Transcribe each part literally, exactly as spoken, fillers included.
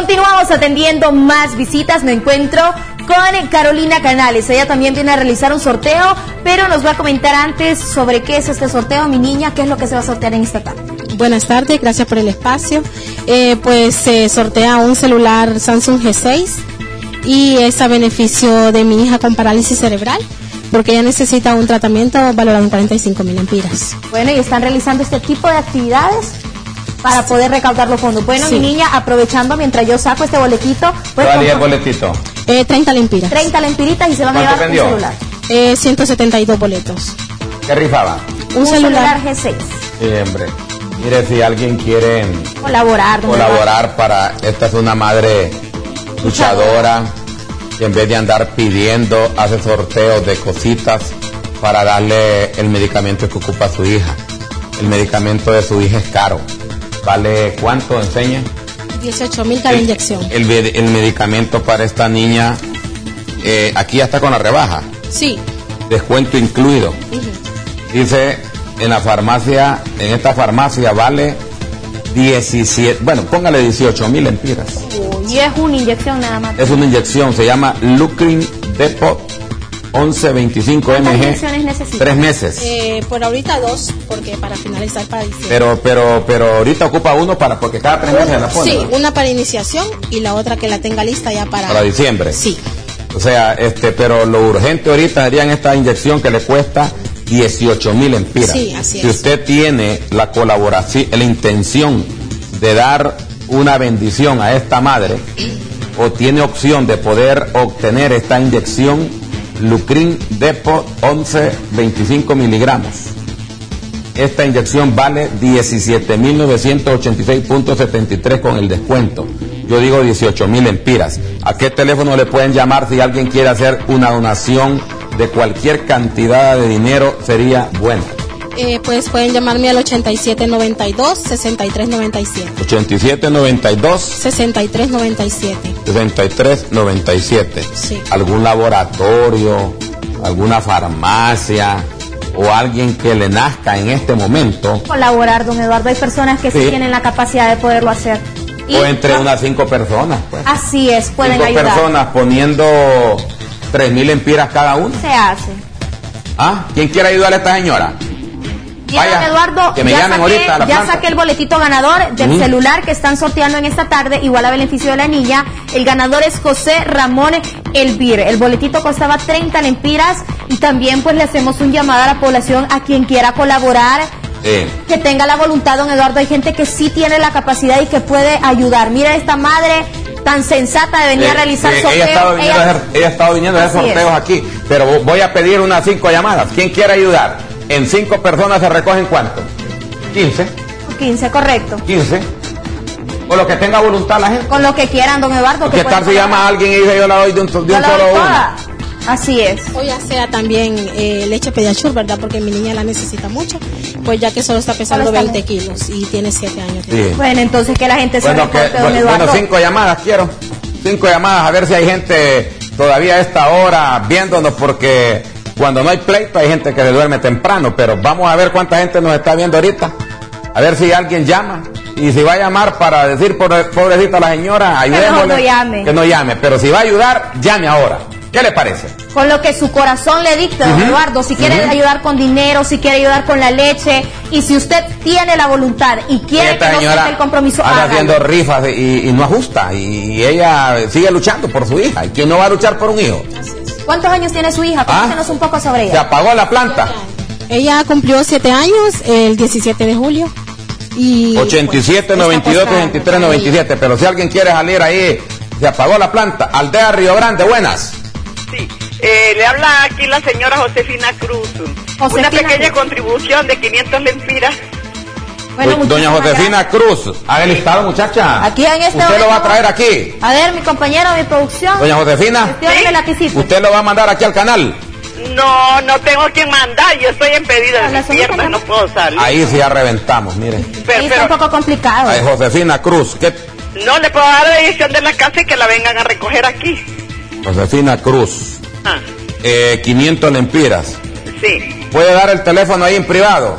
Continuamos atendiendo más visitas. Me encuentro con Carolina Canales. Ella también viene a realizar un sorteo, pero nos va a comentar antes sobre qué es este sorteo. Mi niña, ¿qué es lo que se va a sortear en esta tarde? Buenas tardes, gracias por el espacio. Eh, pues se sortea un celular Samsung G seis y es a beneficio de mi hija con parálisis cerebral, porque ella necesita un tratamiento valorado en cuarenta y cinco mil empiras. Bueno, y están realizando este tipo de actividades para poder recaudar los fondos. Bueno, sí. Mi niña, aprovechando mientras yo saco este boletito. Pues, ¿cuál es el boletito? Eh, treinta lempiras. treinta lempiritas y se van a llevar vendió? un celular. Eh, ciento setenta y dos boletos. ¿Qué rifaba? Un, un celular. celular G seis. Sí, hombre. Mire, si alguien quiere colaborar, colaborar para... Esta es una madre luchadora que en vez de andar pidiendo, hace sorteos de cositas para darle el medicamento que ocupa su hija. El medicamento de su hija es caro. ¿Vale cuánto? Enseña. dieciocho mil cada el, inyección. El, el medicamento para esta niña, eh, aquí ya está con la rebaja. Sí. Descuento incluido. Uh-huh. Dice, en la farmacia, en esta farmacia vale diecisiete, bueno, póngale dieciocho mil empiras. Uh, y es una inyección nada más. Es una inyección, se llama Lucrin Depot once veinticinco M G. ¿Cuántas inyecciones necesita? Tres meses. Eh, por ahorita dos, porque para finalizar para diciembre. Pero, pero, pero ahorita ocupa uno para, porque cada tres meses la pone. Sí, ¿no? una para iniciación y la otra que la tenga lista ya para... Para diciembre. Sí. O sea, este, pero lo urgente ahorita sería en esta inyección que le cuesta dieciocho mil empiras. Sí, así si es. usted tiene la colaboración, la intención de dar una bendición a esta madre, o tiene opción de poder obtener esta inyección, Lucrin Depot once veinticinco miligramos. Esta inyección vale diecisiete mil novecientos ochenta y seis punto setenta y tres con el descuento. Yo digo dieciocho mil empiras. ¿A qué teléfono le pueden llamar si alguien quiere hacer una donación de cualquier cantidad de dinero? Sería bueno. Eh, pues pueden llamarme al ochenta y siete noventa y dos sesenta y tres noventa y siete. ochenta y siete noventa y dos sesenta y tres noventa y siete. sesenta y tres noventa y siete. Sí. Algún laboratorio, alguna farmacia o alguien que le nazca en este momento. Colaborar, don Eduardo. Hay personas que sí, sí tienen la capacidad de poderlo hacer. Y o entre unas cinco personas, pues. Así es, pueden cinco ayudar. Cinco personas poniendo tres mil empiras cada uno. Se hace. ¿Ah? ¿Quién quiere ayudar a esta señora? Bien, don Eduardo, que me ya, llamen saqué, ahorita a la ya planta. saqué el boletito ganador del uh-huh. celular que están sorteando en esta tarde, igual a beneficio de la niña. El ganador es José Ramón Elvir. El boletito costaba treinta lempiras y también pues le hacemos un llamado a la población, a quien quiera colaborar, sí. que tenga la voluntad, don Eduardo. Hay gente que sí tiene la capacidad y que puede ayudar. Mira esta madre tan sensata de venir eh, a realizar eh, sorteos. Ella ha estado viniendo, ella... A, hacer, ella ha estado viniendo a hacer sorteos es. aquí, pero voy a pedir unas cinco llamadas. ¿Quién quiere ayudar? En cinco personas se recogen ¿cuánto? quince. quince, correcto. quince. Con lo que tenga voluntad la gente. Con lo que quieran, don Eduardo. ¿Qué tal si llama a alguien y dice yo la doy de un, de un solo uno? Así es. O ya sea también eh, leche Pediasure, ¿verdad? Porque mi niña la necesita mucho. Pues ya que solo está pesando solo está veinte kilos y tiene siete años. Sí. Bueno, entonces que la gente se bueno, reporte, que, don bueno, Eduardo. Bueno, cinco llamadas quiero. Cinco llamadas, a ver si hay gente todavía a esta hora viéndonos, porque cuando no hay pleito hay gente que se duerme temprano, pero vamos a ver cuánta gente nos está viendo ahorita. A ver si alguien llama. Y si va a llamar para decir, pobrecita la señora, ayudémosle. Que no llame. Que no llame. Pero si va a ayudar, llame ahora. ¿Qué le parece? Con lo que su corazón le dicte, don uh-huh. Eduardo. Si quiere uh-huh. ayudar con dinero, si quiere ayudar con la leche. Y si usted tiene la voluntad y quiere que no sienta el compromiso, anda haciendo rifas y, y no ajusta. Y ella sigue luchando por su hija. ¿Y quién no va a luchar por un hijo? ¿Cuántos años tiene su hija? Cuéntanos ¿Ah? un poco sobre ella. Se apagó la planta. Ella cumplió siete años el diecisiete de julio. Y ochenta y siete, noventa y dos, sesenta y tres, noventa y siete. Pero si alguien quiere salir ahí, se apagó la planta. Aldea Río Grande, buenas. Sí, eh, le habla aquí la señora Josefina Cruz. Josefina Una pequeña Cruz. contribución de quinientos lempiras. Bueno, doña Josefina gracias. Cruz, haga el listado, muchacha. Aquí en este Usted lo va a traer aquí. A ver, mi compañero, mi producción. Doña Josefina, ¿sí? usted lo va a mandar aquí al canal. No, no tengo quien mandar, yo estoy impedida de mis piernas, no puedo salir. Ahí sí ya reventamos, mire. Pero, Ahí está pero, un poco complicado. Ay, Josefina Cruz, ¿qué? No, le puedo dar la dirección de la casa y que la vengan a recoger aquí. Josefina Cruz. Ah. Eh, quinientos lempiras. Sí. ¿Puede dar el teléfono ahí en privado?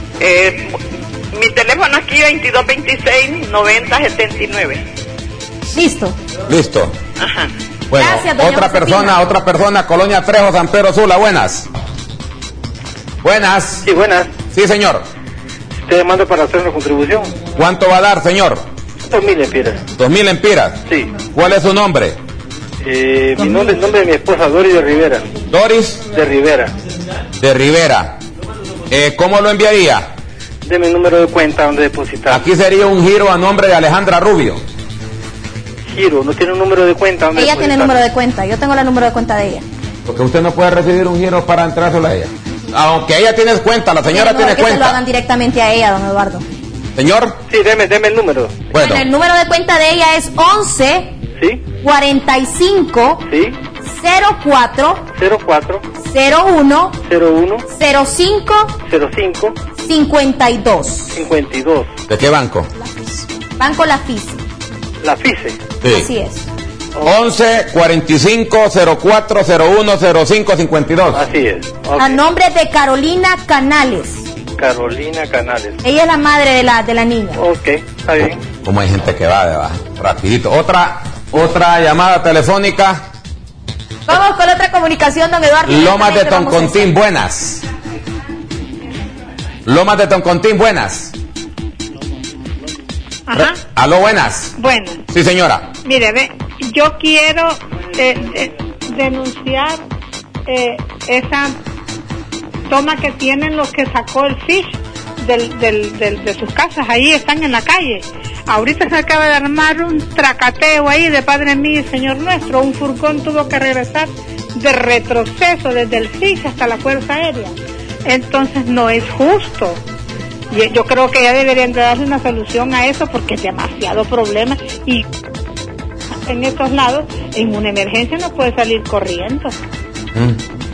Eh, mi teléfono aquí veintidós veintiséis noventa setenta y nueve. Listo. Listo. Ajá. Bueno, Gracias, doña otra Josefina. persona, otra persona, Colonia Trejo, San Pedro Sula, buenas. Buenas. Sí, buenas. Sí, señor. Estoy llamando para hacer una contribución. ¿Cuánto va a dar, señor? Dos mil empiras. Dos mil empiras. Sí. ¿Cuál es su nombre? Eh, mi nombre es el nombre de mi esposa, Doris de Rivera. Doris De Rivera. de Rivera. Eh, ¿Cómo lo enviaría? Deme el número de cuenta donde depositar. Aquí sería un giro a nombre de Alejandra Rubio. Giro, no tiene un número de cuenta donde Ella depositar. tiene el número de cuenta. Yo tengo el número de cuenta de ella. Porque usted no puede recibir un giro para entrárselo a ella. Aunque ella tiene cuenta, la señora Sí, no, tiene que se lo hagan cuenta. directamente a ella, don Eduardo. Señor, Sí, deme, deme el número. bueno, Bueno, el número de cuenta de ella es once Sí, cuarenta y cinco sí, cero cuatro cero cuatro cero uno cero uno cero cinco cero cinco cincuenta y dos. cincuenta y dos. ¿de qué banco? Banco La Fisi. La FICE. Así es. once cuarenta y cinco cero cuatro cero uno cero cinco cincuenta y dos. Así es. Ok. A nombre de Carolina Canales. Carolina Canales. Ella es la madre de la de la niña. Ok, está bien. Como hay gente que va de va, rapidito. Otra, otra llamada telefónica. Vamos con otra comunicación, don Eduardo. Lomas de Inmediatamente vamos a Toncontín, hacer. buenas. Lomas de Toncontín, buenas. Ajá. Aló, buenas. Bueno, Sí, señora. mire, ve, yo quiero eh, eh, denunciar eh, esa toma que tienen los que sacó el Fish del, del, del- de sus casas. Ahí están en la calle. Ahorita se acaba de armar un tracateo ahí de Padre mío y Señor nuestro. Un furgón tuvo que regresar de retroceso desde el Fish hasta la Fuerza Aérea. Entonces no es justo. Y yo creo que ya deberían de darle una solución a eso porque es demasiado problema y en estos lados en una emergencia no puede salir corriendo. Mm.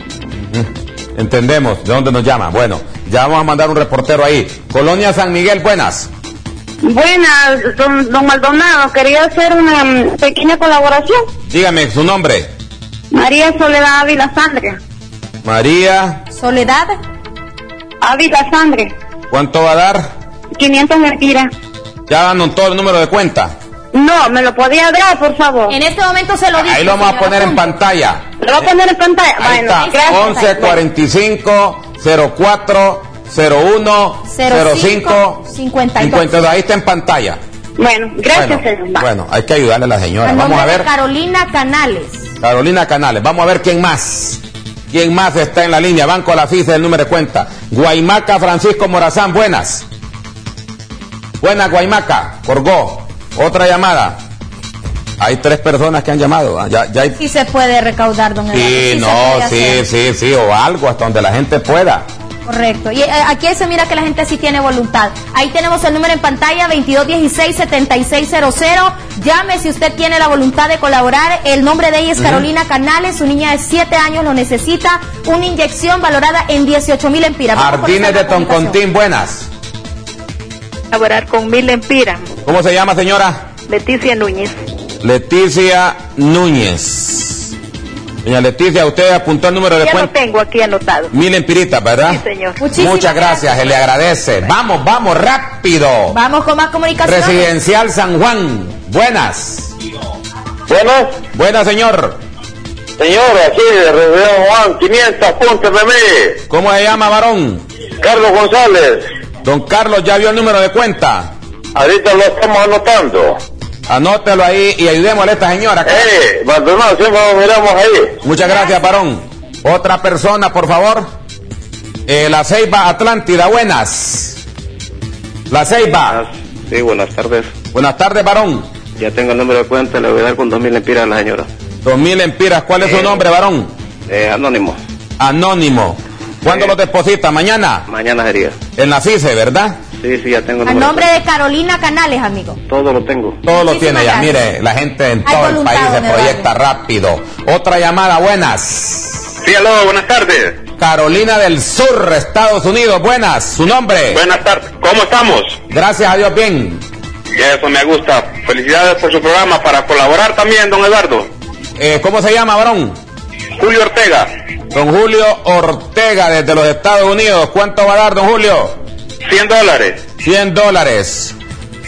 Mm. Entendemos. ¿De dónde nos llama? Bueno, ya vamos a mandar un reportero ahí. Colonia San Miguel, buenas. Buenas, don, don Maldonado, quería hacer una mm, pequeña colaboración. Dígame su nombre. María Soledad Ávila Sandre. María. Soledad. Ávila Sandre, ¿Cuánto va a dar? quinientos mentiras. Ya anotó el número de cuenta. No, ¿me lo podía dar, por favor? En este momento se lo dice. Ahí lo vamos a señora poner en Punto. pantalla. ¿Lo va a poner en pantalla? Ahí Bueno, está. gracias. once cuarenta y cinco cero cuatro cero uno cero cinco cincuenta y dos. cincuenta y dos. Ahí está en pantalla. Bueno, gracias, Bueno, señor. Va. bueno, hay que ayudarle a la señora. A Vamos nombre a de ver. Carolina Canales. Carolina Canales. Vamos a ver quién más. ¿Quién más está en la línea? Banco La Fisa, el número de cuenta. Guaymaca, Francisco Morazán, buenas. Buenas, Guaymaca. Colgó. Otra llamada. Hay tres personas que han llamado. ¿ah? Ya, ya hay... Sí se puede recaudar, don Eduardo. Sí, se no, puede sí, hacer. sí, sí, o algo hasta donde la gente pueda. Correcto. Y eh, aquí se mira que la gente sí tiene voluntad. Ahí tenemos el número en pantalla, veintidós dieciséis setenta y seis cero cero. Llame si usted tiene la voluntad de colaborar. El nombre de ella es Carolina Canales. Su niña de siete años lo necesita. Una inyección valorada en dieciocho mil empiras. Vamos con Jardines esta de comunicación. Toncontín, buenas. Colaborar con mil empiras. ¿Cómo se llama, señora? Leticia Núñez. Leticia Núñez. Doña Leticia, usted apuntó el número de Ya lo cuenta. tengo aquí anotado. Mil empiritas, ¿verdad? Sí, señor. Muchísimas Muchas gracias, se le agradece. Vamos, vamos, rápido. Vamos con más comunicación. Residencial San Juan, buenas. Buenas, Buenas, señor. señora, aquí de Residencial Juan, quinientos puntos de mí. ¿Cómo se llama, varón? Carlos González, Don Carlos, ¿ya vio el número de cuenta? ahorita lo estamos anotando. Anótelo ahí y ayudémosle a esta señora. Eh, Maldonado, siempre nos miramos ahí. Muchas gracias, varón. Otra persona, por favor. Eh, la Ceiba Atlántida, buenas. La Ceiba. Sí, buenas tardes. Buenas tardes, varón. Ya tengo el número de cuenta, le voy a dar con dos mil empiras a la señora. Dos mil empiras. ¿Cuál es su Eh. nombre, varón? Eh, anónimo. Anónimo. ¿Cuándo Eh. lo deposita? ¿Mañana? Mañana sería. En la FICE, ¿verdad? Sí, sí, ya tengo el A número. nombre de Carolina Canales, amigo. Todo lo tengo. Todo lo Muchísimas tiene ya. gracias. Mire, la gente en Hay todo el voluntad, país se don Eduardo. proyecta rápido. Otra llamada, buenas. Sí, aló, buenas tardes. Carolina del Sur, Estados Unidos, buenas. ¿Su nombre? Buenas tardes. ¿Cómo estamos? Gracias a Dios, bien. Eso me gusta. Felicidades por su programa para colaborar también, don Eduardo. Eh, ¿Cómo se llama, varón? Julio Ortega. Don Julio Ortega, desde los Estados Unidos. ¿Cuánto va a dar, don Julio? cien dólares. cien dólares.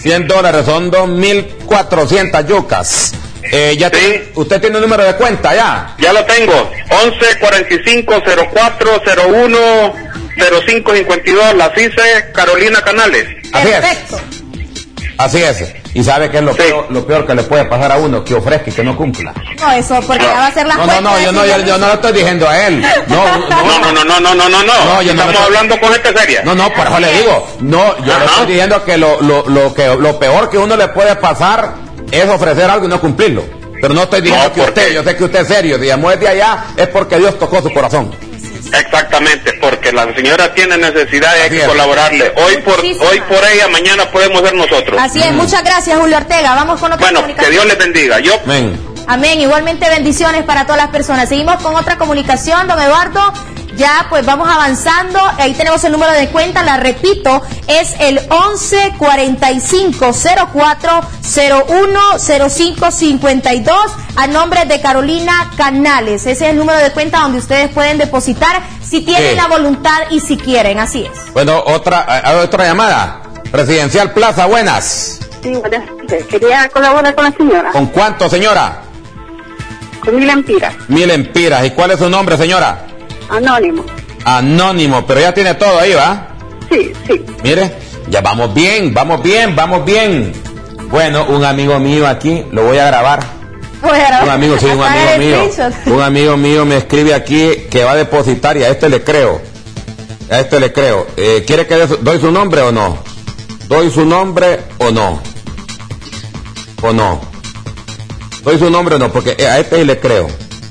cien dólares son dos mil cuatrocientas yucas. Eh, ya sí. tiene, ¿Usted tiene un número de cuenta ya? Ya lo tengo. once cuarenta y cinco cero cuatro cero uno cero cinco cincuenta y dos. La C I C E Carolina Canales. Así Perfecto. es. Así es. ¿Y sabe qué es lo, Sí. peor, lo peor que le puede pasar a uno? Que ofrezca y que no cumpla. No, eso, porque ya va a ser la No, no, cuenta no, de yo no, yo, yo no lo estoy diciendo a él. No, no, No, no, no, no, no, no, no, no. No, yo no Estamos lo- hablando con gente seria. no, no, por eso le digo. No, yo le Ajá. estoy diciendo que lo, lo, lo que lo peor que uno le puede pasar es ofrecer algo y no cumplirlo. Pero no estoy diciendo No, que porque- usted, yo sé que usted es serio, si llamó desde allá es porque Dios tocó su corazón. Exactamente, porque la señora tiene necesidad y hay Así que es. colaborarle. Hoy por Muchísimas. hoy por ella, mañana podemos ser nosotros. Así es, muchas gracias, Julio Ortega. Vamos con otra Bueno, que comunicación. Dios les bendiga. Yo Amén. Amén, igualmente bendiciones para todas las personas. Seguimos con otra comunicación, don Eduardo. Ya pues vamos avanzando. Ahí tenemos el número de cuenta, la repito, es el once cuarenta y cinco cero cuatro cero uno cero cinco cincuenta y dos a nombre de Carolina Canales. Ese es el número de cuenta donde ustedes pueden depositar si tienen Sí. la voluntad y si quieren, así es. Bueno, otra, eh, otra llamada. Presidencial Plaza, buenas. Sí, buenas tardes. Quería colaborar con la señora. ¿Con cuánto, señora? Con mil empiras. Mil empiras. ¿Y cuál es su nombre, señora? Anónimo. Anónimo, pero ya tiene todo ahí, ¿va? Sí, sí. Mire, ya vamos bien, vamos bien, vamos bien. Bueno, un amigo mío aquí, lo voy a grabar. Un amigo, sí, un Hasta amigo el mío. screenshot. Un amigo mío me escribe aquí que va a depositar y a este le creo. A este le creo. Eh, ¿Quiere que dé- doy su nombre o no? ¿Doy su nombre o no? ¿O no? ¿Doy su nombre o no? Porque a este le creo.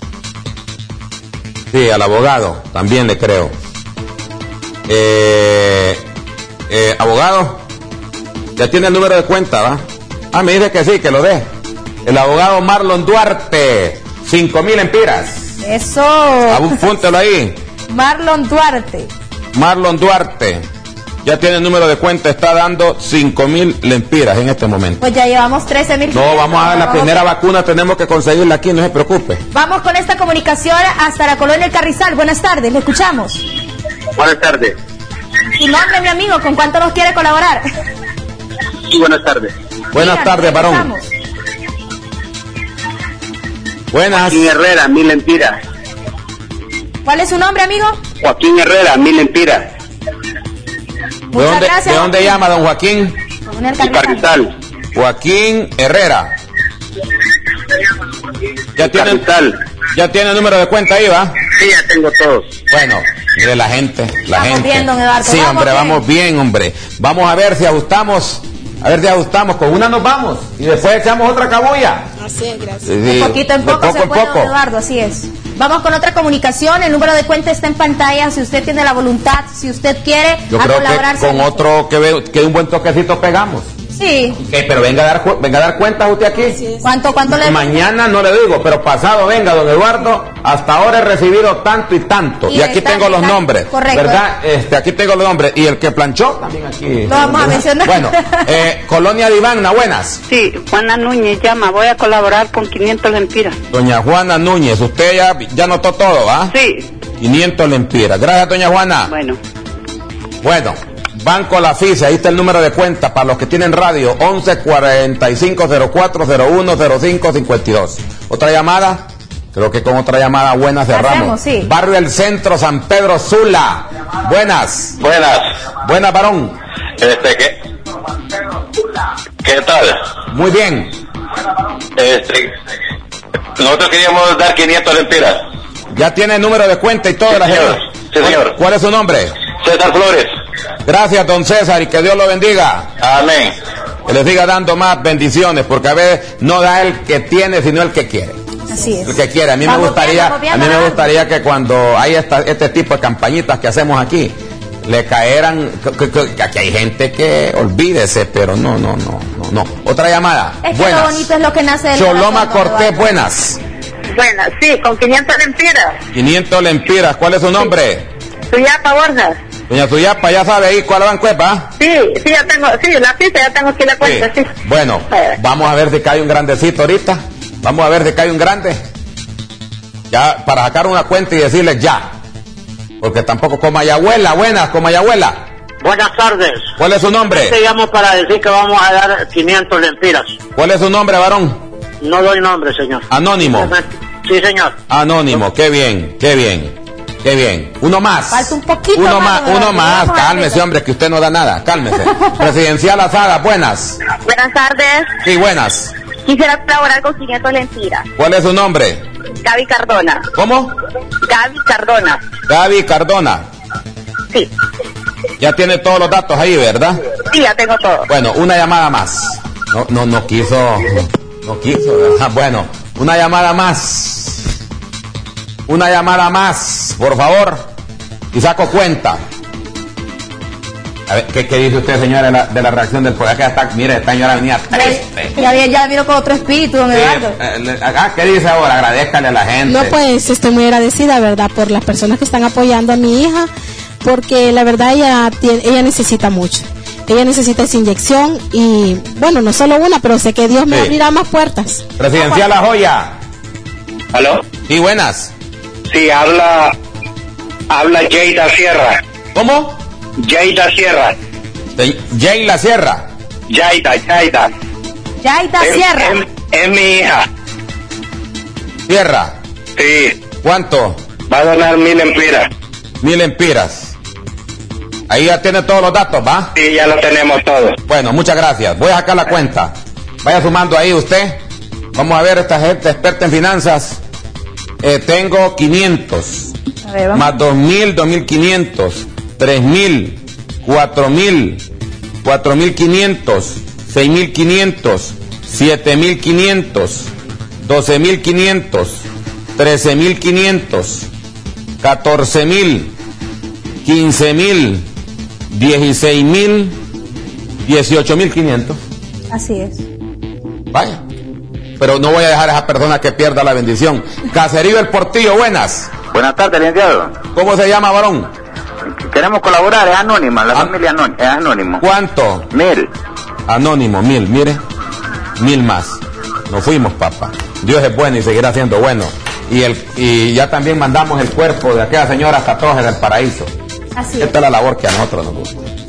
Sí, al abogado también le creo. Eh, eh, abogado, ya tiene el número de cuenta, ¿va? Ah, me dice que sí, que lo dé. El abogado Marlon Duarte, cinco mil empiras. Eso. Apúntelo ahí. Marlon Duarte. Marlon Duarte, ya tiene el número de cuenta, está dando cinco mil lempiras en este momento. Pues ya llevamos trece mil. No, vamos a ver la primera vacuna, tenemos que conseguirla aquí, no se preocupe. Vamos con esta comunicación hasta la colonia El Carrizal. Buenas tardes, le escuchamos. buenas tardes. Su nombre, mi amigo, ¿con cuánto nos quiere colaborar? Sí, buenas tardes. Buenas Díganos, tardes, le varón. escuchamos. Buenas. Joaquín Herrera, mil empiras. ¿Cuál es su nombre, amigo? Joaquín Herrera, mil empiras. ¿De Muchas dónde, gracias. ¿De dónde llama don Joaquín? Colonia El Y Carrizal. Carrizal. Joaquín Herrera. Ya tiene, Carrizal. ya tiene el número de cuenta ahí, ¿va? Sí, ya tengo todos. Bueno, mire la gente, la Vamos gente. bien, don Eduardo, Sí, vamos hombre, bien. vamos bien, hombre. Vamos a ver si ajustamos, a ver si ajustamos. Con una nos vamos y después echamos otra cabulla. Así es, gracias. Sí, De poquito en de poco, se en puede, poco. don Eduardo, así es. Vamos con otra comunicación. El número de cuenta está en pantalla. Si usted tiene la voluntad, si usted quiere, Yo a creo colaborar. que con otro que, ve- que un buen toquecito pegamos. Sí. Ok, pero venga a dar, cu- venga a dar cuenta usted aquí. ¿Cuánto, cuánto le Mañana no le digo, pero pasado venga, don Eduardo, hasta ahora he recibido tanto y tanto. Y Y, aquí está- tengo los está- nombres. correcto. ¿Verdad? Este, aquí tengo los nombres. Y el que planchó, también aquí. Lo vamos a mencionar. Bueno, eh, Colonia Divana, buenas. Sí, Juana Núñez llama. Voy a colaborar con quinientos lempiras. Doña Juana Núñez, usted ya, ya notó todo, ¿ah? Sí. quinientos lempiras. Gracias, doña Juana. Bueno. Bueno, Banco La Fisa, ahí está el número de cuenta para los que tienen radio, once cuarenta y cinco cero cuatro cero uno cero cinco cincuenta y dos. ¿Otra llamada? Creo que con otra llamada buena cerramos. Hacemos, sí. Barrio El Centro, San Pedro Sula. Buenas. Buenas. Buenas, varón. Este, ¿qué? ¿Qué tal? Muy bien. Este, nosotros queríamos dar quinientos lempiras. Ya tiene el número de cuenta y todo. Sí, la señor. gente. Sí, ¿Cuál- señor. ¿Cuál es su nombre? César Flores. Gracias, don César, y que Dios lo bendiga. Amén. Que les siga dando más bendiciones, porque a veces no da el que tiene, sino el que quiere. Así es. El que quiere. A mí me Vamos gustaría, bien, vamos bien, a mí me Eduardo. gustaría que cuando hay esta, este tipo de campañitas que hacemos aquí, le caeran, que, que- que aquí hay gente que olvídese, pero no, no, no, no, no. Otra llamada. Es que Buenas. lo bonito es lo que nace del Choloma corazón, don Cortés, Eduardo. buenas. Bueno, sí, con quinientos lempiras. quinientos lempiras. ¿Cuál es su nombre? Suyapa Borjas. Doña Tuyapa, ya sabe ahí cuál va en cuepa. Sí, sí, ya tengo, sí, la pista ya tengo aquí la cuenta, sí. Bueno, Eh. vamos a ver si cae un grandecito ahorita. Vamos a ver si cae un grande. Ya, para sacar una cuenta y decirles ya. Porque tampoco como abuela, buenas, como abuela. Buenas tardes. ¿Cuál es su nombre? Te llamo para decir que vamos a dar quinientos lempiras. ¿Cuál es su nombre, varón? No doy nombre, señor. Anónimo. Sí, señor. Anónimo, qué bien, qué bien, qué bien. Uno más. Falta un poquito Uno más. más, uno más. Cálmese, hombre, que usted no da nada. Cálmese. Presidencial Azada, buenas. Buenas tardes. Sí, buenas. Quisiera colaborar con quinientos lempiras. ¿Cuál es su nombre? Gaby Cardona. ¿Cómo? Gaby Cardona. Gaby Cardona. Sí. Ya tiene todos los datos ahí, ¿verdad? Sí, ya tengo todo. Bueno, una llamada más. No, no, no quiso. No, no quiso, ¿verdad? Bueno, una llamada más. Una llamada más, por favor. Y saco cuenta. A ver, ¿qué, qué dice usted, señora, de la, de la reacción del pueblo? Acá está, mire, esta señora venía triste. Ya, ya, ya vino con otro espíritu, don Eduardo. Sí, eh, acá, ¿qué dice ahora? Agradezcale a la gente. No, pues estoy muy agradecida, ¿verdad? Por las personas que están apoyando a mi hija, porque la verdad ella, tiene, ella necesita mucho. Ella necesita esa inyección y, bueno, no solo una, pero sé que Dios me sí. abrirá más puertas. Presidencial La Joya. ¿Aló? Sí, buenas. Sí, habla, habla Jayda Sierra. ¿Cómo? Jayda Sierra. De Jay La Sierra. Jayda, Jayda. Yaita Es, Sierra. es, es mi hija. Sierra. Sí. ¿Cuánto? Va a donar mil empiras. Mil empiras. Ahí ya tiene todos los datos, ¿va? Sí, ya lo tenemos todo. Bueno, muchas gracias. Voy a sacar la cuenta. Vaya sumando ahí usted. Vamos a ver, esta gente experta en finanzas. Eh, tengo quinientos. A ver, vamos. Más dos mil, dos mil quinientos. Tres mil, cuatro mil, cuatro mil quinientos, seis mil quinientos, siete mil quinientos, doce mil quinientos, trece mil quinientos, catorce mil, quince mil, dieciséis mil, dieciocho mil quinientos. Así es. Vaya. Pero no voy a dejar a esa persona que pierda la bendición. Caserío El Portillo, buenas. Buenas tardes, licenciado. ¿Cómo se llama, varón? Queremos colaborar, es anónima, la An- familia anónima, es anónimo. ¿Cuánto? Mil. Anónimo, mil, mire. Mil más. Nos fuimos, papá. Dios es bueno y seguirá siendo bueno. Y el y ya también mandamos el cuerpo de aquella señora hasta Troje del Paraíso. Así es. Esta es la labor que a nosotros nos gusta.